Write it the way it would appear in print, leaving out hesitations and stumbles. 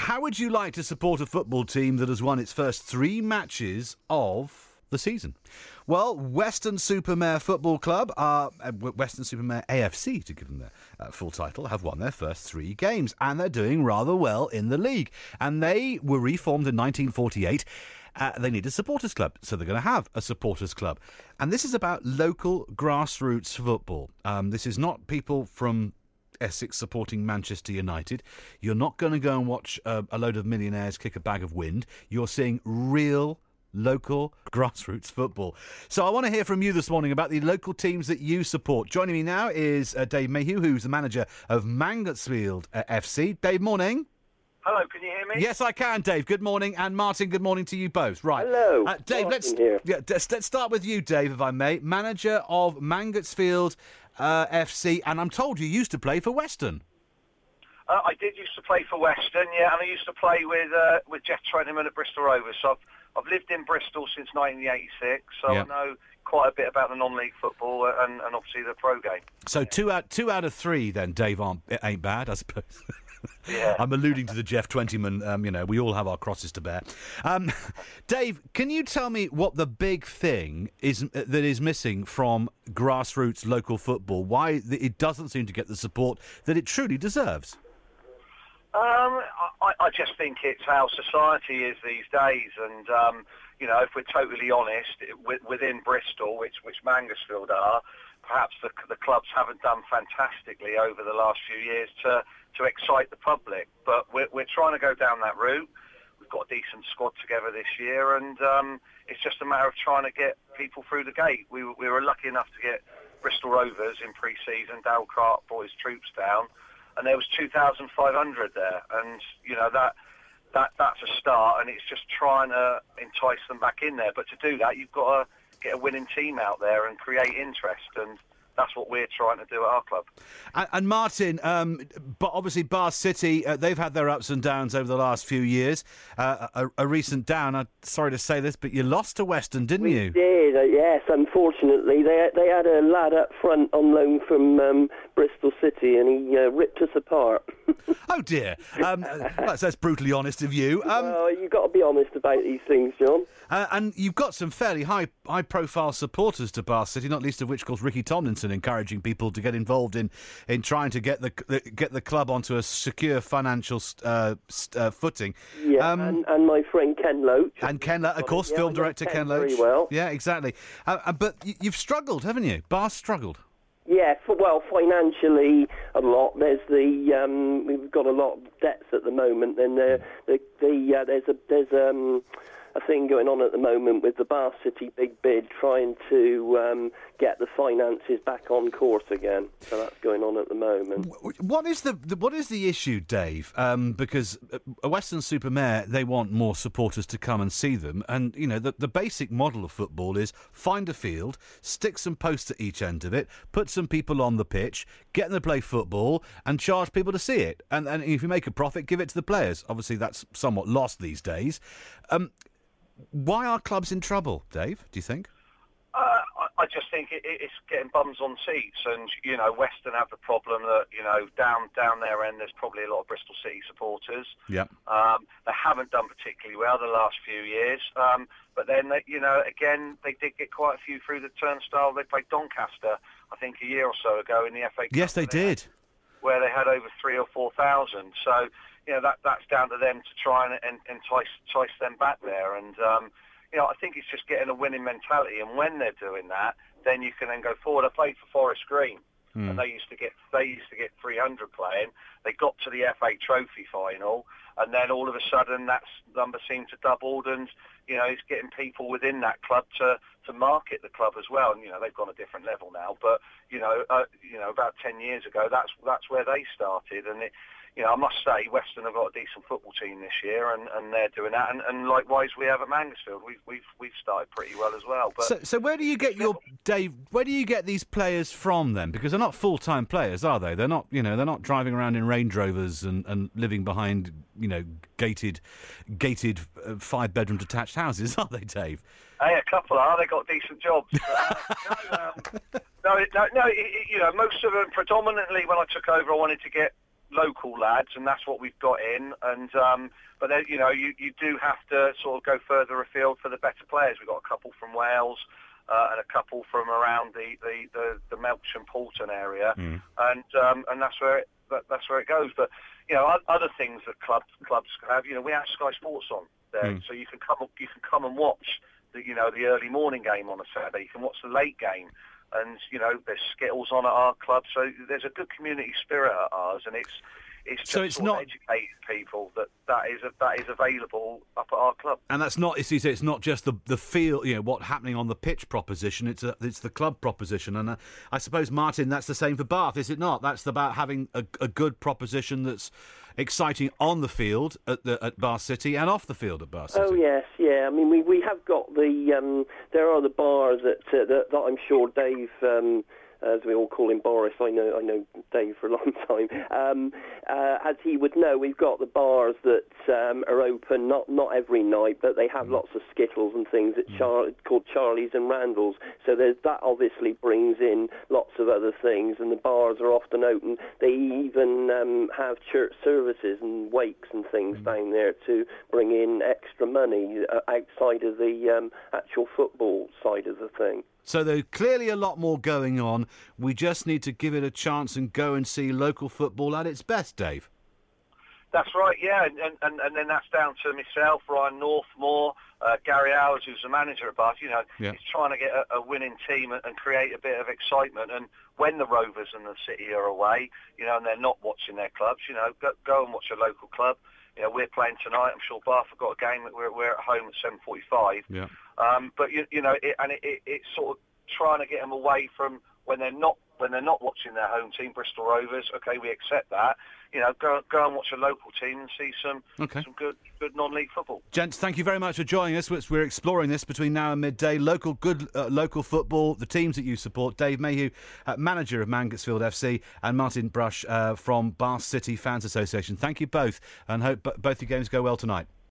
how would you like to support a football team that has won its first 3 matches of the season? Well, Weston-super-Mare Football Club, Weston-super-Mare AFC, to give them their full title, have won their first 3 games, and they're doing rather well in the league. And they were reformed in 1948. They need a supporters club, so they're going to have a supporters club. And this is about local grassroots football. This is not people from Essex supporting Manchester United. You're not going to go and watch a load of millionaires kick a bag of wind. You're seeing real local grassroots football. So I want to hear from you this morning about the local teams that you support. Joining me now is Dave Mayhew, who's the manager of Mangotsfield FC. Dave, morning. Hello, can you hear me? Yes, I can, Dave. Good morning. And Martin, good morning to you both. Right. Hello. Dave, let's start with you, Dave, if I may. Manager of Mangotsfield FC, and I'm told you used to play for Weston. I did used to play for Weston, yeah, and I used to play with Jeff Trenneman at Bristol Rovers. So I've lived in Bristol since 1986, so I know quite a bit about the non-league football and obviously the pro game. So two out of 3 then, Dave, ain't bad, I suppose. Yeah. I'm alluding to the Jeff Twentyman, we all have our crosses to bear. Dave, can you tell me what the big thing is that is missing from grassroots local football? Why it doesn't seem to get the support that it truly deserves? I just think it's how society is these days, and if we're totally honest, within Bristol, which Mangotsfield are, perhaps the clubs haven't done fantastically over the last few years to excite the public. But we're trying to go down that route. We've got a decent squad together this year, and it's just a matter of trying to get people through the gate. We were lucky enough to get Bristol Rovers in pre-season. Dale Clark brought his troops down, and there was 2,500 there, and that's a start, and it's just trying to entice them back in there. But to do that, you've got to get a winning team out there and create interest, and that's what we're trying to do at our club. And Martin, but obviously Bath City, they've had their ups and downs over the last few years. A recent down, I'm sorry to say this, but you lost to Weston, didn't you? We did, yes, unfortunately. They had a lad up front on loan from Bristol City, and he ripped us apart. Oh dear. That's brutally honest of you. Well, you've got to be honest about these things, John. And you've got some fairly high-profile supporters to Bath City, not least of which, of course, Ricky Tomlinson encouraging people to get involved in trying to get the club onto a secure financial footing. Yeah, and my friend Ken Loach. And Ken, of course, film director Ken Loach. Very well. Yeah, exactly. But you've struggled, haven't you? Bath struggled. Yeah, financially a lot. There's we've got a lot of debts at the moment, and there's a thing going on at the moment with the Bath City Big Bid trying to get the finances back on course again. So that's going on at the moment. What is the issue, Dave? Because Weston-super-Mare, they want more supporters to come and see them, and the basic model of football is find a field, stick some posts at each end of it, put some people on the pitch, get them to play football, and charge people to see it. And if you make a profit, give it to the players. Obviously, that's somewhat lost these days. Why are clubs in trouble, Dave, do you think? I just think it's getting bums on seats, and Weston have the problem that down their end there's probably a lot of Bristol City supporters. Yeah. They haven't done particularly well the last few years, but then again they did get quite a few through the turnstile. They played Doncaster, I think, a year or so ago in the FA Cup. Yes, they did. Where they had over 3,000 or 4,000. So that's down to them to try and entice them back there, and. I think it's just getting a winning mentality, and when they're doing that, then you can then go forward. I played for Forest Green, and they used to get 300 playing. They got to the FA Trophy final, and then all of a sudden that number seemed to double, and it's getting people within that club to market the club as well. And they've gone a different level now, but about 10 years ago, that's where they started, and I must say, Weston have got a decent football team this year, and they're doing that. And likewise, we have at Mangotsfield. We've started pretty well as well. But so where do you get Dave? Where do you get these players from then? Because they're not full-time players, are they? They're not. They're not driving around in Range Rovers and living behind gated 5-bedroom detached houses, are they, Dave? Hey, a couple are. They got decent jobs. No. Most of them, predominantly when I took over, I wanted to get local lads, and that's what we've got in. And but then, you do have to sort of go further afield for the better players. We've got a couple from Wales and a couple from around the Melch and Poulton area, and that's where it goes. But other things that clubs have. We have Sky Sports on there, so you can come and watch the early morning game on a Saturday. You can watch the late game. And there's Skittles on at our club, so there's a good community spirit at ours, and it's just so it's not educating people that is available up at our club. And that's not, it's not just the feel, what happening on the pitch proposition. It's the club proposition, and I suppose, Martin, that's the same for Bath, is it not? That's about having a good proposition that's exciting on the field at Bath City and off the field at Bath City. Oh yes, yeah. I mean, we have got there are the bars that I'm sure Dave, as we all call him, Boris. I know Dave for a long time. As he would know, we've got the bars that are open not every night, but they have lots of Skittles and things called Charlie's and Randall's. So that obviously brings in lots of other things, and the bars are often open. They even have church services and wakes and things down there to bring in extra money outside of the actual football side of the thing. So there's clearly a lot more going on. We just need to give it a chance and go and see local football at its best, Dave. That's right, yeah, and then that's down to myself, Ryan Northmore, Gary Howes, who's the manager at Bath. He's trying to get a winning team and create a bit of excitement. And when the Rovers and the City are away, and they're not watching their clubs, go and watch a local club. We're playing tonight. I'm sure Bath have got a game that we're at home at 7:45. Yeah. But it's sort of trying to get them away from when they're not watching their home team, Bristol Rovers. Okay, we accept that. Go and watch a local team and see some good non-league football. Gents, thank you very much for joining us. We're exploring this between now and midday. Local football, the teams that you support. Dave Mayhew, manager of Mangotsfield FC, and Martin Brush from Bath City Fans Association. Thank you both, and hope both your games go well tonight.